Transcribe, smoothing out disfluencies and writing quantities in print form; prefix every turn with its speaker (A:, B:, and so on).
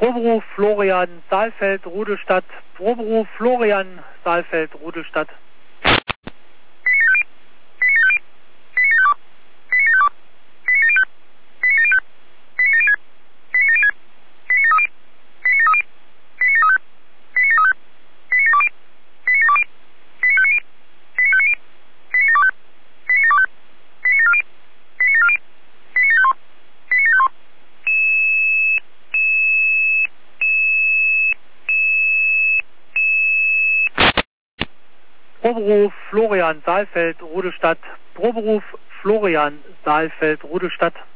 A: Proberuf Florian Saalfeld, Rudelstadt. Proberuf Florian Saalfeld, Rudelstadt. Proberuf Florian Saalfeld, Rudelstadt. Proberuf Florian Saalfeld, Rudelstadt.